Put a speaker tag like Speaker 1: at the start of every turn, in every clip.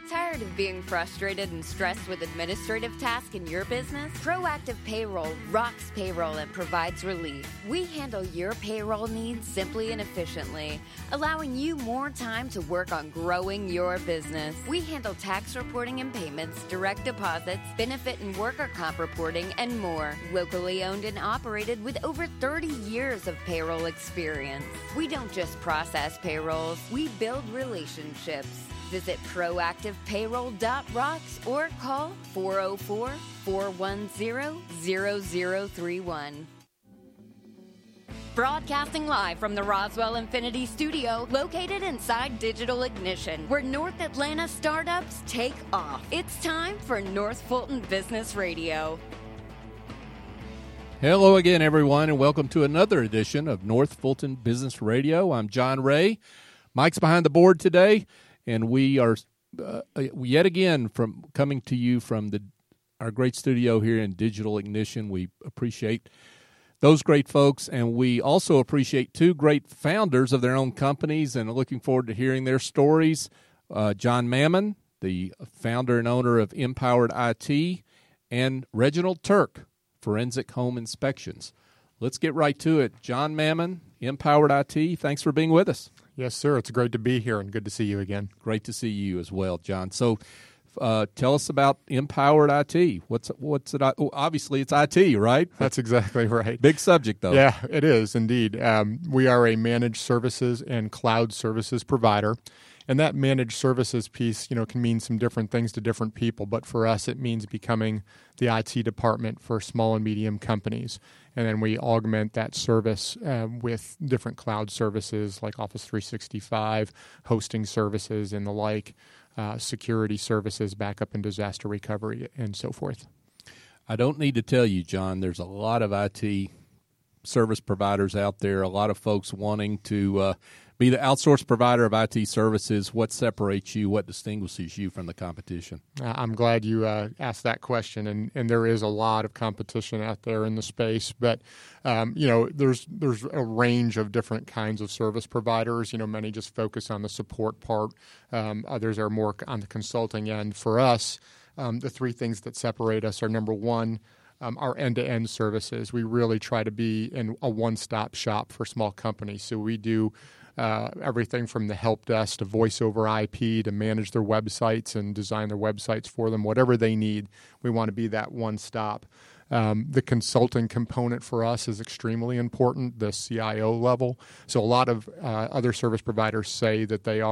Speaker 1: Tired of being frustrated and stressed with administrative tasks in your business? Proactive Payroll rocks payroll and provides relief. We handle your payroll needs simply and efficiently, allowing you more time to work on growing your business. We handle tax reporting and payments, direct deposits, benefit and worker comp reporting, and more. Locally owned and operated with over 30 years of payroll experience. We don't just process payrolls, we build relationships. Visit proactivepayroll.rocks or call 404-410-0031. Broadcasting live from the Roswell Infinity Studio, located inside Digital Ignition, where North Atlanta startups take off. It's time for North Fulton Business Radio.
Speaker 2: Hello again, everyone, and welcome to another edition of North Fulton Business Radio. I'm John Ray. Mike's behind the board today, and we are yet again coming to you from our great studio here in Digital Ignition. We appreciate those great folks, and we also appreciate two great founders of their own companies, and looking forward to hearing their stories. John Mammon, the founder and owner of Empowered IT, and Reginald Turk, Forensic Home Inspections. Let's get right to it. John Mammon, Empowered IT, thanks for being with us.
Speaker 3: Yes, sir. It's great to be here and good to see you again.
Speaker 2: Great to see you as well, John. So tell us about Empowered IT. What's it? Oh, obviously, it's IT, right?
Speaker 3: That's exactly right.
Speaker 2: Big subject, though.
Speaker 3: Yeah, it is indeed. We are a managed services and cloud services provider. And that managed services piece, can mean some different things to different people. But for us, it means becoming the IT department for small and medium companies. And then we augment that service with different cloud services like Office 365, hosting services and the like, security services, backup and disaster recovery, and so forth.
Speaker 2: I don't need to tell you, John, there's a lot of IT service providers out there, a lot of folks wanting to be the outsourced provider of IT services. What separates you? What distinguishes you from the competition?
Speaker 3: I'm glad you asked that question, and there is a lot of competition out there in the space. But there's a range of different kinds of service providers. Many just focus on the support part. Others are more on the consulting end. For us, the three things that separate us are, number one, our end-to-end services. We really try to be in a one-stop shop for small companies. So we do everything from the help desk to voice over IP to manage their websites and design their websites for them. Whatever they need, we want to be that one-stop. The consulting component for us is extremely important, the CIO level. So a lot of other service providers say that they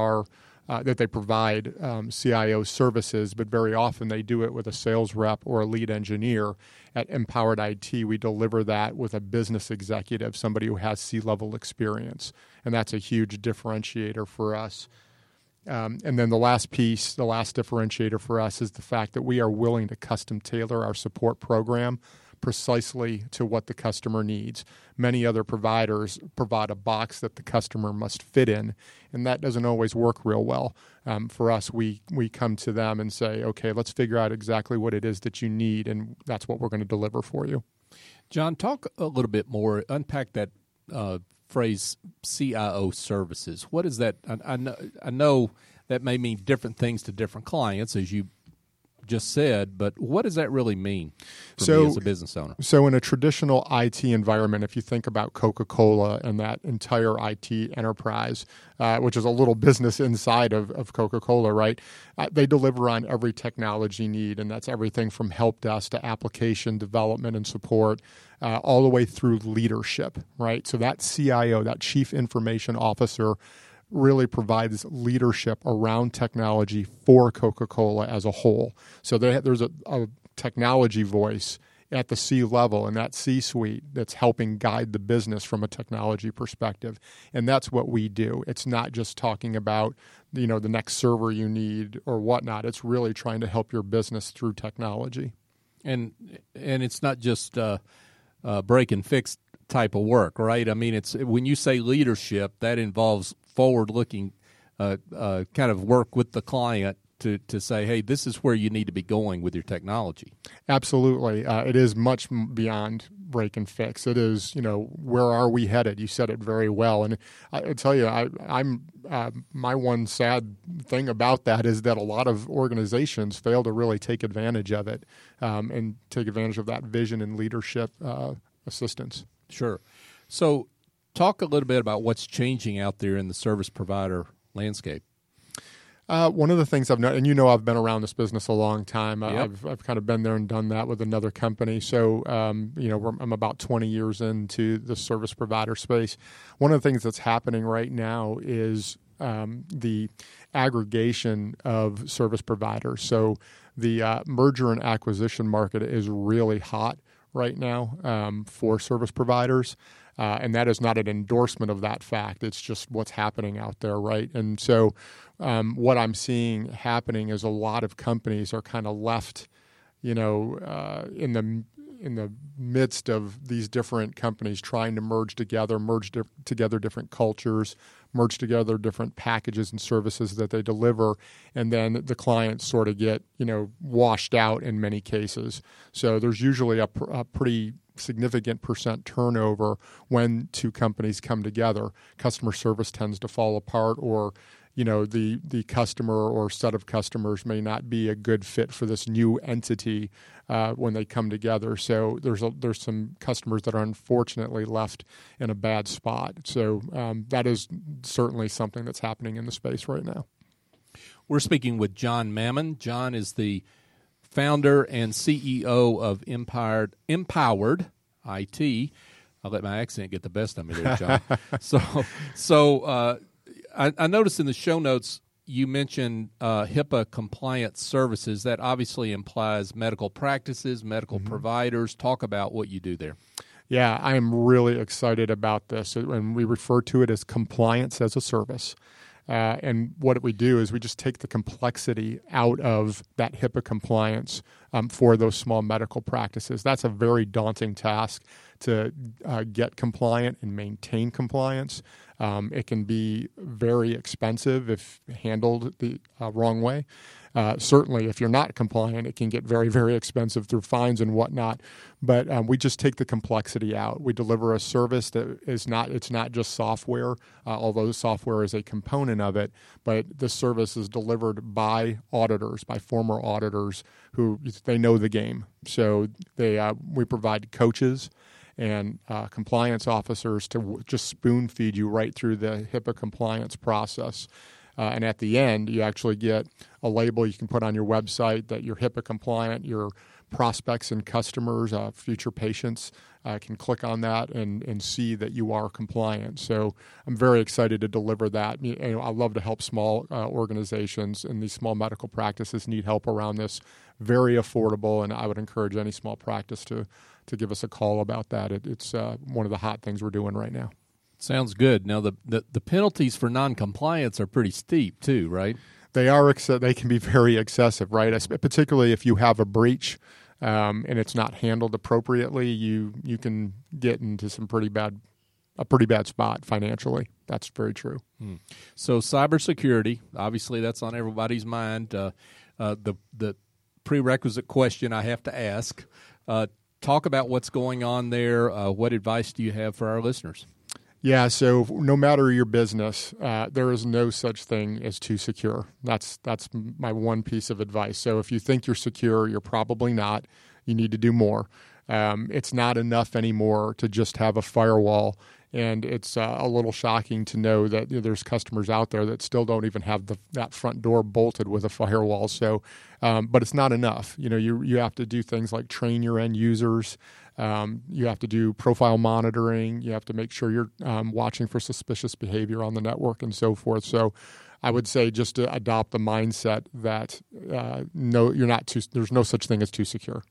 Speaker 3: provide CIO services, but very often they do it with a sales rep or a lead engineer. At Empowered IT, we deliver that with a business executive, somebody who has C-level experience, and that's a huge differentiator for us. And then the last differentiator for us is the fact that we are willing to custom tailor our support program precisely to what the customer needs. Many other providers provide a box that the customer must fit in, and that doesn't always work real well. For us, we come to them and say, okay, let's figure out exactly what it is that you need, and that's what we're going to deliver for you.
Speaker 2: John, talk a little bit more, unpack that phrase CIO services. What is that? I know that may mean different things to different clients, as you just said, but what does that really mean for me as a business owner?
Speaker 3: So in a traditional IT environment, if you think about Coca-Cola and that entire IT enterprise, which is a little business inside of Coca-Cola, right? They deliver on every technology need, and that's everything from help desk to application development and support, all the way through leadership, right? So that CIO, that Chief Information Officer, really provides leadership around technology for Coca-Cola as a whole. So there's a technology voice at the C-level and that C-suite that's helping guide the business from a technology perspective. And that's what we do. It's not just talking about, the next server you need or whatnot. It's really trying to help your business through technology.
Speaker 2: And it's not just break and fix type of work, right? I mean, it's when you say leadership, that involves forward-looking kind of work with the client to say, hey, this is where you need to be going with your technology.
Speaker 3: Absolutely. It is much beyond break and fix. It is, where are we headed? You said it very well. And I tell you, I'm my one sad thing about that is that a lot of organizations fail to really take advantage of it and take advantage of that vision and leadership assistance.
Speaker 2: Sure. So talk a little bit about what's changing out there in the service provider landscape.
Speaker 3: One of the things I've known, and I've been around this business a long time.
Speaker 2: Yep.
Speaker 3: I've kind of been there and done that with another company. So, I'm about 20 years into the service provider space. One of the things that's happening right now is the aggregation of service providers. So the merger and acquisition market is really hot right now for service providers. And that is not an endorsement of that fact. It's just what's happening out there, right? And so what I'm seeing happening is a lot of companies are kind of left, in the midst of these different companies trying to merge together different cultures, merge together different packages and services that they deliver, and then the clients sort of get, washed out in many cases. So there's usually a pretty significant percent turnover when two companies come together. Customer service tends to fall apart, or the customer or set of customers may not be a good fit for this new entity when they come together. So there's some customers that are unfortunately left in a bad spot. So that is certainly something that's happening in the space right now.
Speaker 2: We're speaking with John Mammon. John is the founder and CEO of Empowered IT. I'll let my accent get the best of me there, John. So I noticed in the show notes you mentioned HIPAA compliance services. That obviously implies medical practices, medical providers. Talk about what you do there.
Speaker 3: Yeah, I am really excited about this, and we refer to it as compliance as a service. And what we do is we just take the complexity out of that HIPAA compliance for those small medical practices. That's a very daunting task to get compliant and maintain compliance. It can be very expensive if handled the wrong way. Certainly, if you're not compliant, it can get very, very expensive through fines and whatnot. But we just take the complexity out. We deliver a service that it's not just software, although the software is a component of it. But the service is delivered by auditors, by former auditors who they know the game. So we provide coaches and compliance officers to just spoon feed you right through the HIPAA compliance process. And at the end, you actually get a label you can put on your website that you're HIPAA compliant. Your prospects and customers, future patients, can click on that and see that you are compliant. So I'm very excited to deliver that. I love to help small organizations, and these small medical practices need help around this. Very affordable, and I would encourage any small practice to give us a call about that. It's one of the hot things we're doing right now.
Speaker 2: Sounds good. Now, the penalties for noncompliance are pretty steep too, right?
Speaker 3: They are. They can be very excessive, right? Particularly if you have a breach and it's not handled appropriately, you can get into a pretty bad spot financially. That's very true.
Speaker 2: So cybersecurity, obviously, that's on everybody's mind. The prerequisite question I have to ask. Talk about what's going on there. What advice do you have for our listeners?
Speaker 3: Yeah, so no matter your business, there is no such thing as too secure. That's my one piece of advice. So if you think you're secure, you're probably not. You need to do more. It's not enough anymore to just have a firewall. And it's a little shocking to know that there's customers out there that still don't even have that front door bolted with a firewall. So, but it's not enough. You have to do things like train your end users. You have to do profile monitoring. You have to make sure you're watching for suspicious behavior on the network and so forth. So I would say just to adopt the mindset that there's no such thing as too secure.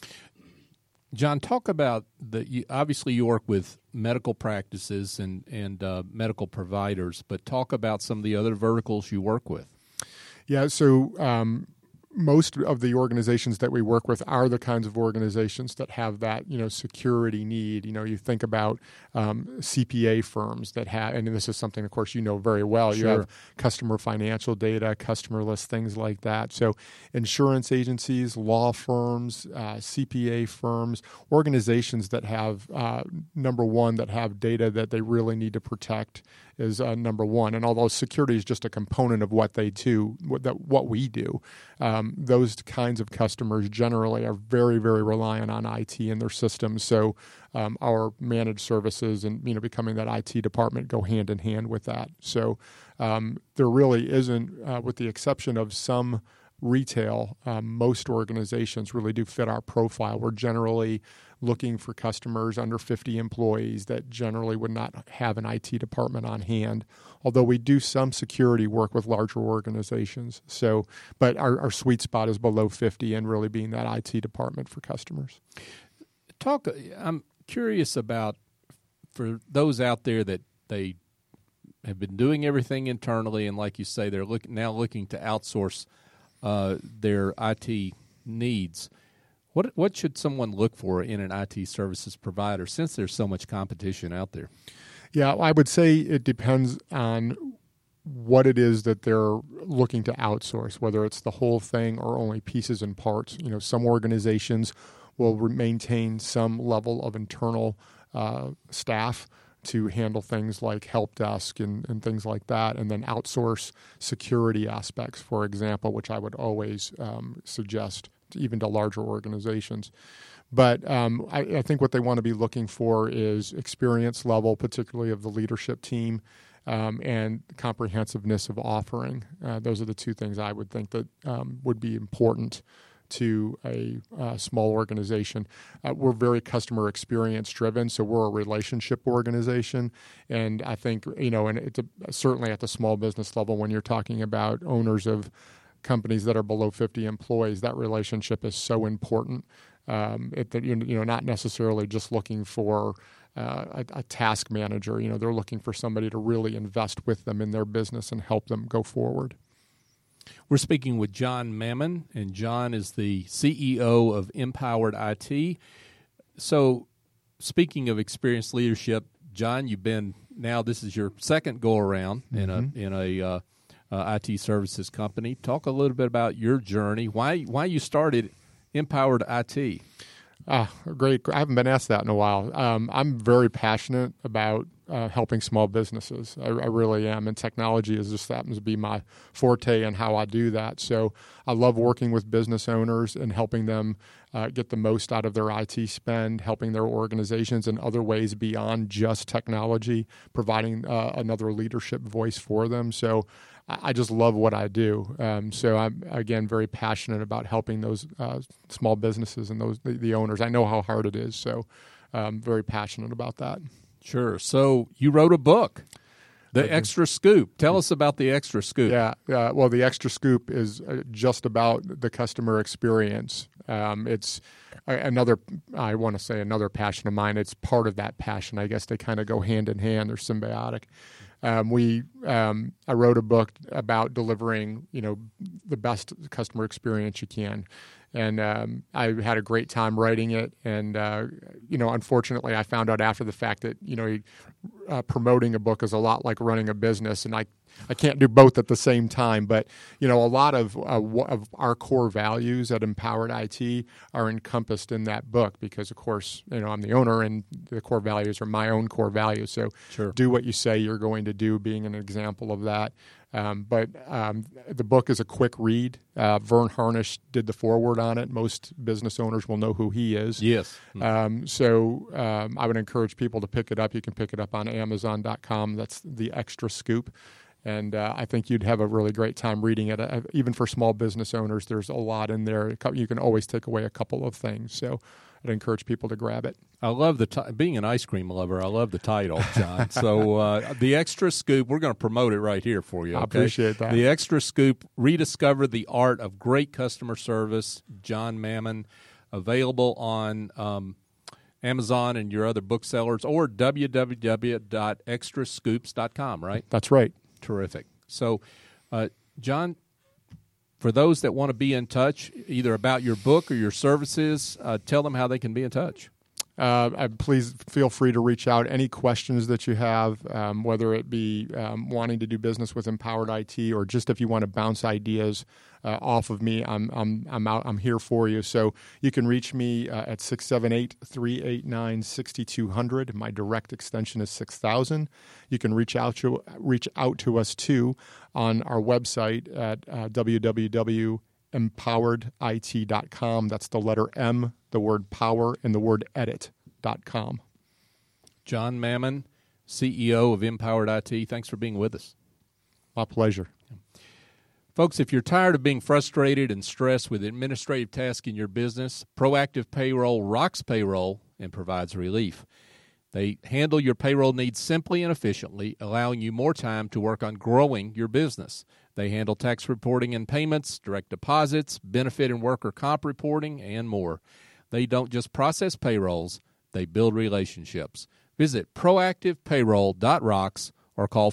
Speaker 2: John, talk about obviously you work with medical practices and medical providers, but talk about some of the other verticals you work with.
Speaker 3: Yeah, so most of the organizations that we work with are the kinds of organizations that have that, security need. You think about CPA firms that have, and this is something, of course, very well.
Speaker 2: Sure.
Speaker 3: You have customer financial data, customer lists, things like that. So insurance agencies, law firms, CPA firms, organizations that have, number one, that have data that they really need to protect is number one. And although security is just a component of what they do, what we do, those kinds of customers generally are very, very reliant on IT and their systems. So our managed services and becoming that IT department go hand in hand with that. So there really isn't, with the exception of some retail, most organizations really do fit our profile. We're generally looking for customers under 50 employees that generally would not have an IT department on hand, although we do some security work with larger organizations. So, but our sweet spot is below 50 and really being that IT department for customers.
Speaker 2: I'm curious about, for those out there that they have been doing everything internally, and like you say, they're now looking to outsource their IT needs. What should someone look for in an IT services provider, since there's so much competition out there?
Speaker 3: Yeah, I would say it depends on what it is that they're looking to outsource, whether it's the whole thing or only pieces and parts. Some organizations will maintain some level of internal staff to handle things like help desk and things like that, and then outsource security aspects, for example, which I would always suggest even to larger organizations. But I think what they want to be looking for is experience level, particularly of the leadership team, and comprehensiveness of offering. Those are the two things I would think that would be important to a small organization. We're very customer experience driven, so we're a relationship organization. And I think, and it's certainly at the small business level, when you're talking about owners of companies that are below 50 employees, that relationship is so important. Not necessarily just looking for a task manager. They're looking for somebody to really invest with them in their business and help them go forward.
Speaker 2: We're speaking with John Mammon, and John is the CEO of Empowered IT. So, speaking of experienced leadership, John, this is your second go around in a IT services company. Talk a little bit about your journey. Why you started Empowered IT?
Speaker 3: Great. I haven't been asked that in a while. I'm very passionate about helping small businesses. I really am, and technology just happens to be my forte and how I do that. So I love working with business owners and helping them get the most out of their IT spend, helping their organizations in other ways beyond just technology, providing another leadership voice for them. So I just love what I do. So I'm, again, very passionate about helping those small businesses and the owners. I know how hard it is, so I'm very passionate about that.
Speaker 2: Sure. So you wrote a book, The Extra Scoop. Tell us about The Extra Scoop.
Speaker 3: Yeah. Well, The Extra Scoop is just about the customer experience. It's another passion of mine. It's part of that passion. I guess they kind of go hand in hand. They're symbiotic. I wrote a book about delivering, the best customer experience you can. And I had a great time writing it. And, unfortunately, I found out after the fact that, promoting a book is a lot like running a business. And I can't do both at the same time. But, a lot of our core values at Empowered IT are encompassed in that book because, of course, I'm the owner and the core values are my own core values. So
Speaker 2: Sure.
Speaker 3: Do what you say you're going to do, being an example of that. But the book is a quick read. Vern Harnish did the foreword on it. Most business owners will know who he is.
Speaker 2: Yes.
Speaker 3: So I would encourage people to pick it up. You can pick it up on Amazon.com. That's The Extra Scoop. And I think you'd have a really great time reading it. Even for small business owners, there's a lot in there. You can always take away a couple of things. So I'd encourage people to grab it.
Speaker 2: I love being an ice cream lover. I love the title, John. So The Extra Scoop, we're going to promote it right here for you. Okay?
Speaker 3: I appreciate that.
Speaker 2: The Extra Scoop, Rediscover the Art of Great Customer Service, John Mammon, available on Amazon and your other booksellers, or www.extrascoops.com, right?
Speaker 3: That's right.
Speaker 2: Terrific. So, John, for those that want to be in touch, either about your book or your services, tell them how they can be in touch.
Speaker 3: Please feel free to reach out. Any questions that you have, whether it be wanting to do business with Empowered IT or just if you want to bounce ideas off of me, I'm out. I'm here for you. So you can reach me at 678-389-6200. My direct extension is 6000. You can reach out to us too on our website at www.empoweredit.com. That's the letter M, the word power, and the word edit.com.
Speaker 2: John Mammon, CEO of Empowered IT, thanks for being with us.
Speaker 3: My pleasure.
Speaker 2: Folks, if you're tired of being frustrated and stressed with administrative tasks in your business, Proactive Payroll rocks payroll and provides relief. They handle your payroll needs simply and efficiently, allowing you more time to work on growing your business. They handle tax reporting and payments, direct deposits, benefit and worker comp reporting, and more. They don't just process payrolls, they build relationships. Visit proactivepayroll.rocks or call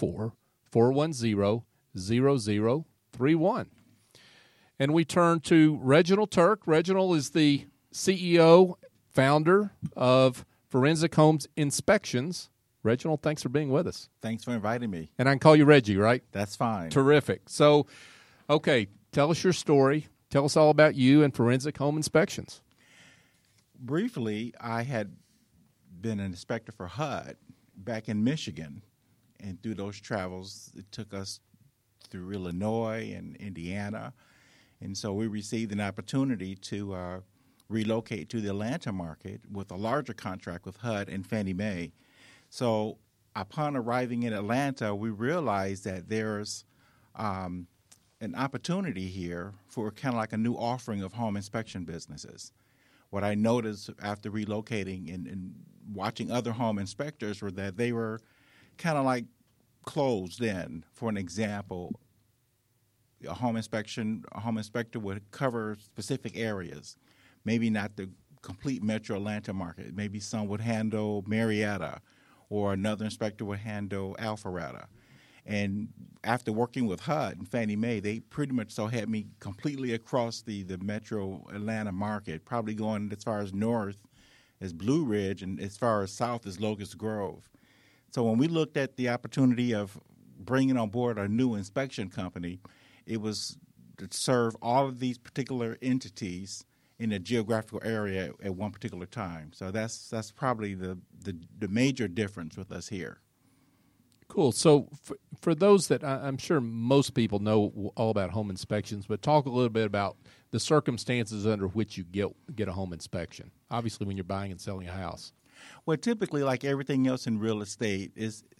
Speaker 2: 404-410-0031. And we turn to Reginald Turk. Reginald is the CEO, founder of Forensic Home Inspections. Reginald, thanks for being with us.
Speaker 4: Thanks for inviting me.
Speaker 2: And I can call you Reggie, right?
Speaker 4: That's fine.
Speaker 2: Terrific. So, okay, tell us your story. Tell us all about you and Forensic Home Inspections.
Speaker 4: Briefly, I had been an inspector for HUD back in Michigan. And through those travels, it took us through Illinois and Indiana. And so we received an opportunity to relocate to the Atlanta market with a larger contract with HUD and Fannie Mae. So upon arriving in Atlanta, we realized that there's an opportunity here for kind of like a new offering of home inspection businesses. What I noticed after relocating and watching other home inspectors were that they were kind of like closed in. For an example, a home inspector would cover specific areas, maybe not the complete metro Atlanta market. Maybe some would handle Marietta, or another inspector would handle Alpharetta. And after working with HUD and Fannie Mae, they pretty much had me completely across the metro Atlanta market, probably going as far as north as Blue Ridge and as far as south as Locust Grove. So when we looked at the opportunity of bringing on board a new inspection company, it was to serve all of these particular entities in a geographical area at one particular time. So that's probably the major difference with us here.
Speaker 2: Cool. So for those that I'm sure most people know all about home inspections, but talk a little bit about the circumstances under which you get a home inspection, obviously when you're buying and selling a house.
Speaker 4: Well, typically, like everything else in real estate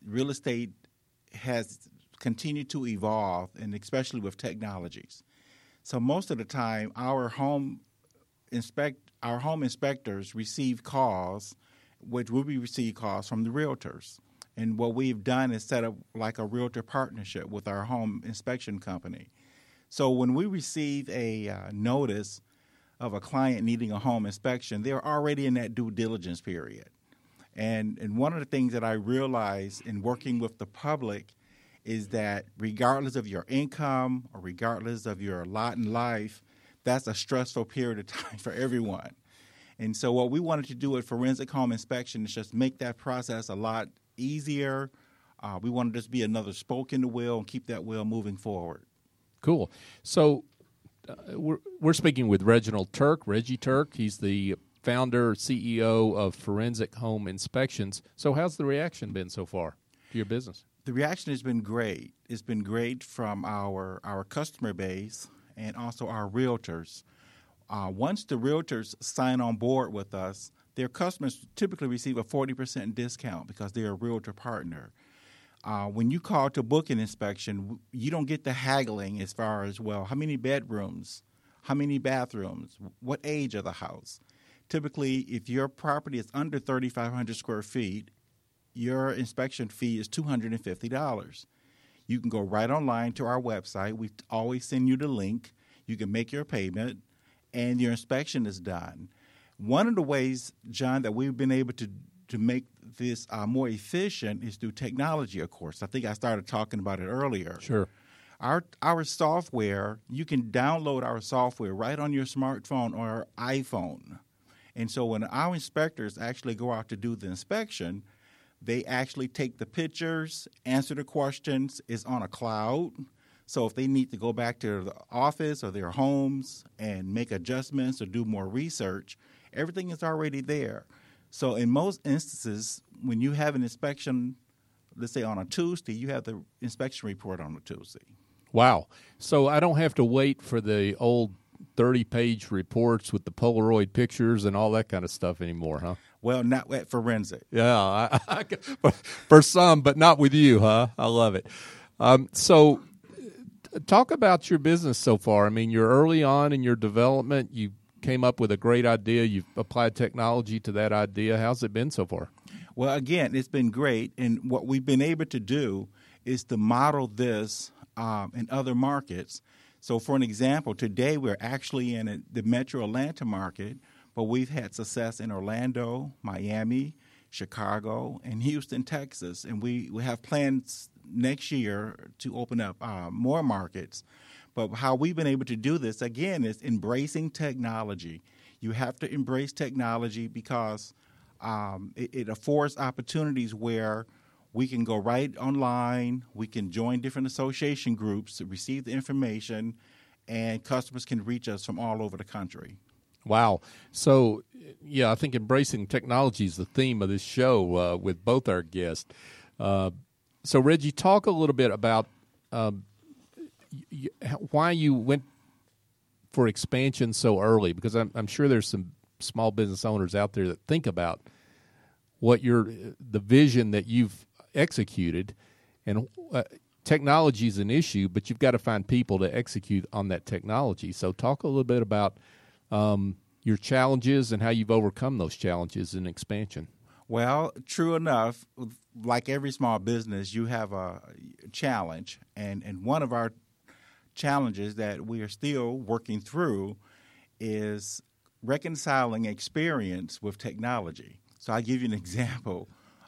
Speaker 4: has continued to evolve, and especially with technologies. So most of the time, our home inspectors receive calls, which we receive calls from the realtors. And what we've done is set up like a realtor partnership with our home inspection company. So when we receive a notice of a client needing a home inspection, they're already in that due diligence period. And one of the things that I realized in working with the public is that regardless of your income or regardless of your lot in life, that's a stressful period of time for everyone. And so what we wanted to do at Forensic Home Inspection is just make that process a lot easier. We wanted to just be another spoke in the wheel and keep that wheel moving forward.
Speaker 2: Cool. So we're speaking with Reginald Turk, Reggie Turk. He's the founder, CEO of Forensic Home Inspections. So how's the reaction been so far to your business?
Speaker 4: The reaction has been great. It's been great from our customer base and also our realtors. Once the realtors sign on board with us, their customers typically receive a 40% discount because they're a realtor partner. When you call to book an inspection, you don't get the haggling as far as, well, how many bedrooms, how many bathrooms, what age of the house. Typically, if your property is under 3,500 square feet, your inspection fee is $250. You can go right online to our website. We always send you the link. You can make your payment, and your inspection is done. One of the ways, John, that we've been able to make this more efficient is through technology, of course. I think I started talking about it earlier.
Speaker 2: Sure.
Speaker 4: Our software, you can download our software right on your smartphone or iPhone. And so when our inspectors actually go out to do the inspection, they actually take the pictures, answer the questions. It's on a cloud. So if they need to go back to the office or their homes and make adjustments or do more research, everything is already there. So in most instances, when you have an inspection, let's say on a Tuesday, you have the inspection report on a Tuesday.
Speaker 2: Wow. So I don't have to wait for the old 30-page reports with the Polaroid pictures and all that kind of stuff anymore, huh?
Speaker 4: Well, not at forensic.
Speaker 2: Yeah, for some, but not with you, huh? I love it. So talk about your business so far. I mean, you're early on in your development. You came up with a great idea. You've applied technology to that idea. How's it been so far?
Speaker 4: Well, again, it's been great. And what we've been able to do is to model this in other markets. So for an example, today we're actually in the Metro Atlanta market, but we've had success in Orlando, Miami, Chicago, and Houston, Texas. And we have plans next year to open up more markets. But how we've been able to do this, again, is embracing technology. You have to embrace technology because it affords opportunities where we can go right online, we can join different association groups to receive the information, and customers can reach us from all over the country.
Speaker 2: Wow. So, yeah, I think embracing technology is the theme of this show with both our guests. So, Reggie, talk a little bit about why you went for expansion so early, because I'm sure there's some small business owners out there that think about what the vision that you've executed, and technology is an issue, but you've got to find people to execute on that technology. So talk a little bit about your challenges and how you've overcome those challenges in expansion.
Speaker 4: Well, true enough, like every small business, you have a challenge, and one of our challenges that we are still working through is reconciling experience with technology. So I'll give you an example.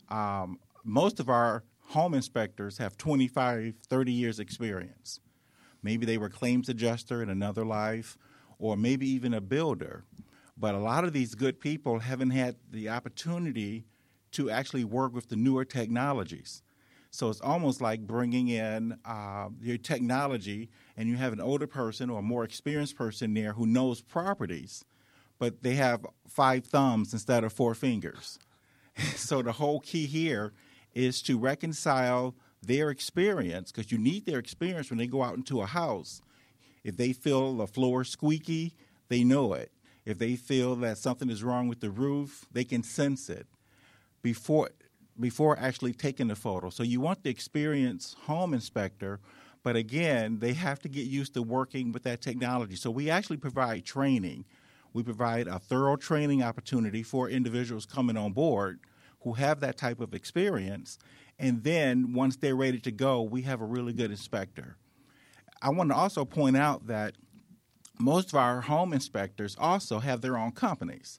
Speaker 4: Most of our home inspectors have 25, 30 years experience. Maybe they were claims adjuster in another life, or maybe even a builder. But a lot of these good people haven't had the opportunity to actually work with the newer technologies. So it's almost like bringing in your technology, and you have an older person or a more experienced person there who knows properties, but they have 5 thumbs instead of 4 fingers. So the whole key here is to reconcile their experience, because you need their experience when they go out into a house. If they feel the floor squeaky, they know it. If they feel that something is wrong with the roof, they can sense it before actually taking the photo. So you want the experienced home inspector, but again, they have to get used to working with that technology. So we actually provide training. We provide a thorough training opportunity for individuals coming on board who have that type of experience. And then once they're ready to go, we have a really good inspector. I want to also point out that most of our home inspectors also have their own companies.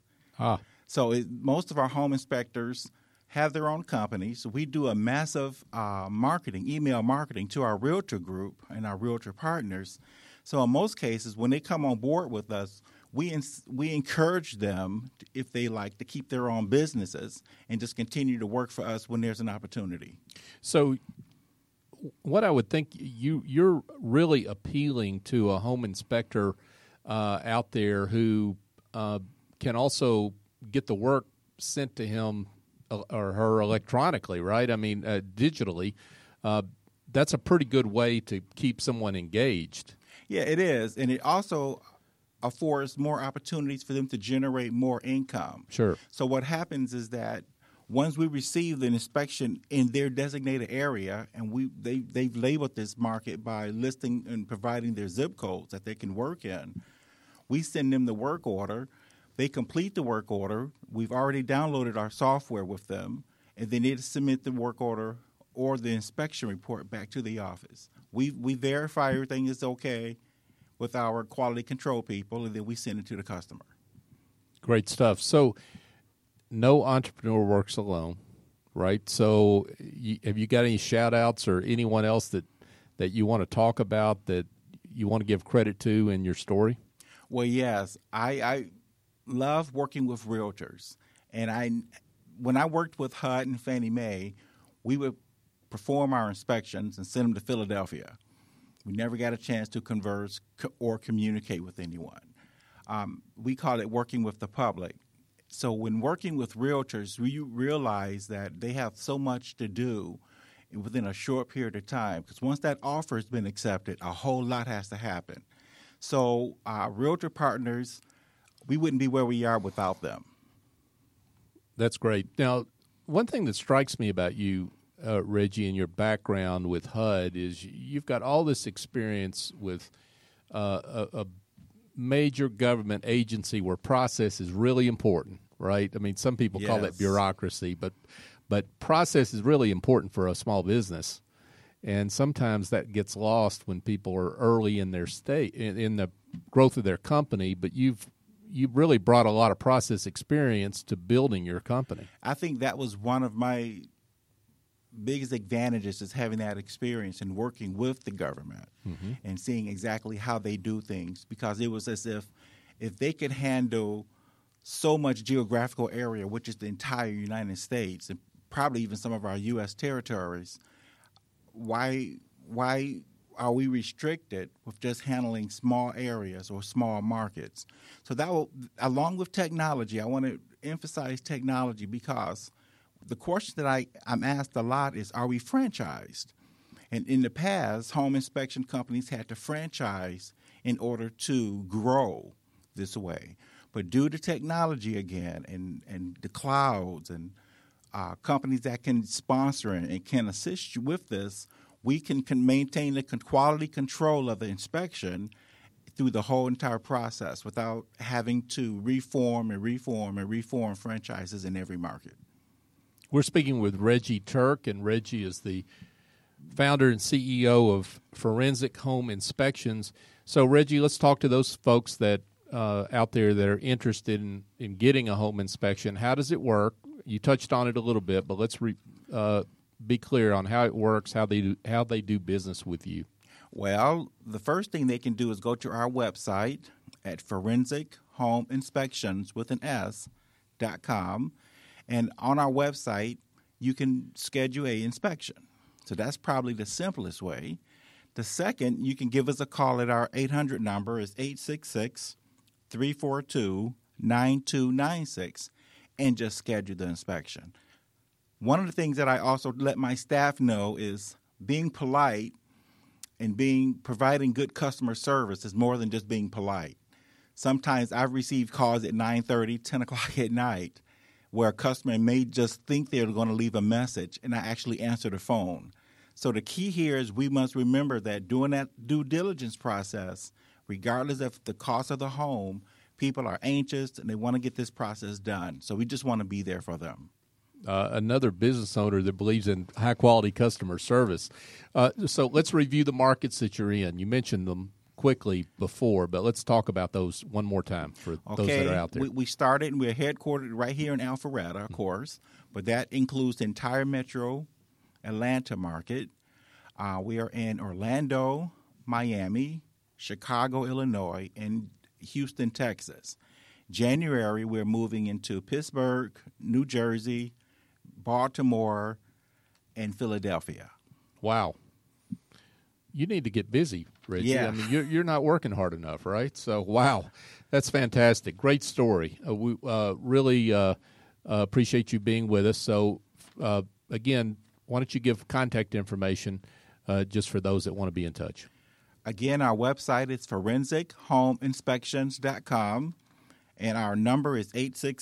Speaker 4: So most of our home inspectors have their own companies. We do a massive email marketing to our realtor group and our realtor partners. So in most cases, when they come on board with us, we encourage them, if they like, to keep their own businesses and just continue to work for us when there's an opportunity.
Speaker 2: So what I would think, you're really appealing to a home inspector out there who can also get the work sent to him or her electronically, right? I mean, digitally. That's a pretty good way to keep someone engaged.
Speaker 4: Yeah, it is. And it also affords more opportunities for them to generate more income.
Speaker 2: Sure.
Speaker 4: So what happens is that once we receive the inspection in their designated area, and they've labeled this market by listing and providing their zip codes that they can work in, we send them the work order. They complete the work order. We've already downloaded our software with them, and they need to submit the work order or the inspection report back to the office. We verify everything is okay with our quality control people, and then we send it to the customer.
Speaker 2: Great stuff. So no entrepreneur works alone, right? So have you got any shout-outs or anyone else that you want to talk about, that you want to give credit to in your story?
Speaker 4: Well, yes, I love working with realtors, and when I worked with HUD and Fannie Mae, we would perform our inspections and send them to Philadelphia. We never got a chance to converse or communicate with anyone. We call it working with the public. So when working with realtors, we realize that they have so much to do within a short period of time, because once that offer has been accepted, a whole lot has to happen. So realtor partners, we wouldn't be where we are without them.
Speaker 2: That's great. Now, one thing that strikes me about you, Reggie, and your background with HUD is you've got all this experience with a major government agency where process is really important, right? I mean, some people call it bureaucracy, but process is really important for a small business. And sometimes that gets lost when people are early in their state, in the growth of their company, but you've really brought a lot of process experience to building your company.
Speaker 4: I think that was one of my biggest advantages, is having that experience and working with the government and seeing exactly how they do things, because it was as if they could handle so much geographical area, which is the entire United States and probably even some of our U.S. territories, why are we restricted with just handling small areas or small markets? So that will, along with technology, I want to emphasize technology, because the question that I'm asked a lot is, are we franchised? And in the past, home inspection companies had to franchise in order to grow this way. But due to technology again and the clouds and companies that can sponsor and can assist you with this, we can maintain the quality control of the inspection through the whole entire process without having to reform franchises in every market.
Speaker 2: We're speaking with Reggie Turk, and Reggie is the founder and CEO of Forensic Home Inspections. So, Reggie, let's talk to those folks that out there that are interested in getting a home inspection. How does it work? You touched on it a little bit, but let's be clear on how it works, how they do business with you.
Speaker 4: Well, the first thing they can do is go to our website at forensichomeinspections.com, and on our website you can schedule an inspection. So that's probably the simplest way. The second, you can give us a call at our 800 number is 866-342-9296 and just schedule the inspection. One of the things that I also let my staff know is being polite and providing good customer service is more than just being polite. Sometimes I've received calls at 9:30, 10 o'clock at night where a customer may just think they're going to leave a message, and I actually answer the phone. So the key here is we must remember that during that due diligence process, regardless of the cost of the home, people are anxious and they want to get this process done. So we just want to be there for them.
Speaker 2: Another business owner that believes in high-quality customer service. So let's review the markets that you're in. You mentioned them quickly before, but let's talk about those one more time for those that are out there.
Speaker 4: We started, and we're headquartered right here in Alpharetta, of course, but that includes the entire metro Atlanta market. We are in Orlando, Miami, Chicago, Illinois, and Houston, Texas. January, we're moving into Pittsburgh, New Jersey, Baltimore, and Philadelphia.
Speaker 2: Wow. You need to get busy, Reggie.
Speaker 4: Yeah.
Speaker 2: I mean, you're not working hard enough, right? So, wow, that's fantastic. Great story. We really appreciate you being with us. So, again, why don't you give contact information just for those that want to be in touch?
Speaker 4: Again, our website is forensichomeinspections.com, and our number is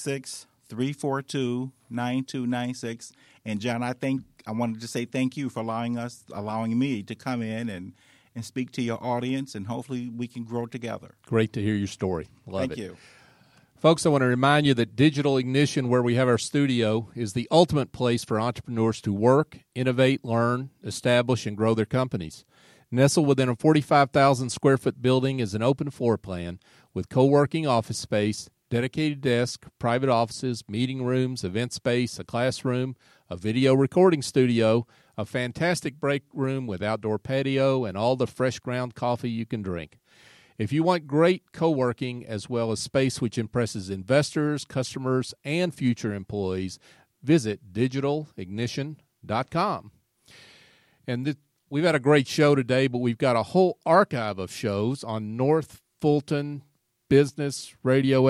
Speaker 4: 866-342-9296. And, John, I wanted to say thank you for allowing me to come in and speak to your audience, and hopefully we can grow together.
Speaker 2: Great to hear your story. Love it.
Speaker 4: Thank you.
Speaker 2: Folks, I want to remind you that Digital Ignition, where we have our studio, is the ultimate place for entrepreneurs to work, innovate, learn, establish, and grow their companies. Nestled within a 45,000-square-foot building is an open floor plan with co-working office space, dedicated desk, private offices, meeting rooms, event space, a classroom, a video recording studio, a fantastic break room with outdoor patio, and all the fresh ground coffee you can drink. If you want great co-working as well as space which impresses investors, customers, and future employees, visit digitalignition.com. And we've had a great show today, but we've got a whole archive of shows on North Fulton Business Radio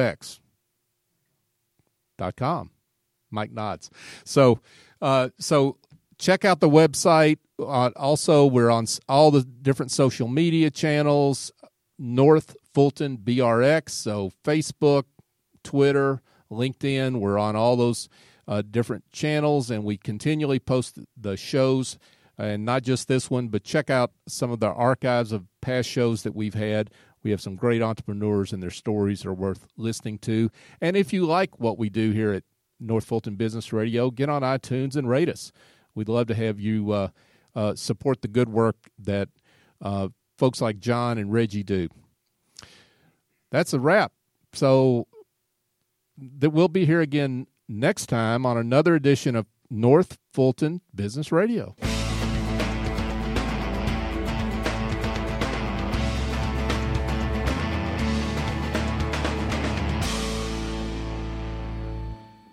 Speaker 2: X.com. Mike nods. So check out the website. Also, we're on all the different social media channels, North Fulton BRX, so Facebook, Twitter, LinkedIn. We're on all those different channels, and we continually post the shows, and not just this one, but check out some of the archives of past shows that we've had. We have some great entrepreneurs, and their stories are worth listening to. And if you like what we do here at North Fulton Business Radio, get on iTunes and rate us. We'd love to have you support the good work that folks like John and Reggie do. That's a wrap. So we'll be here again next time on another edition of North Fulton Business Radio.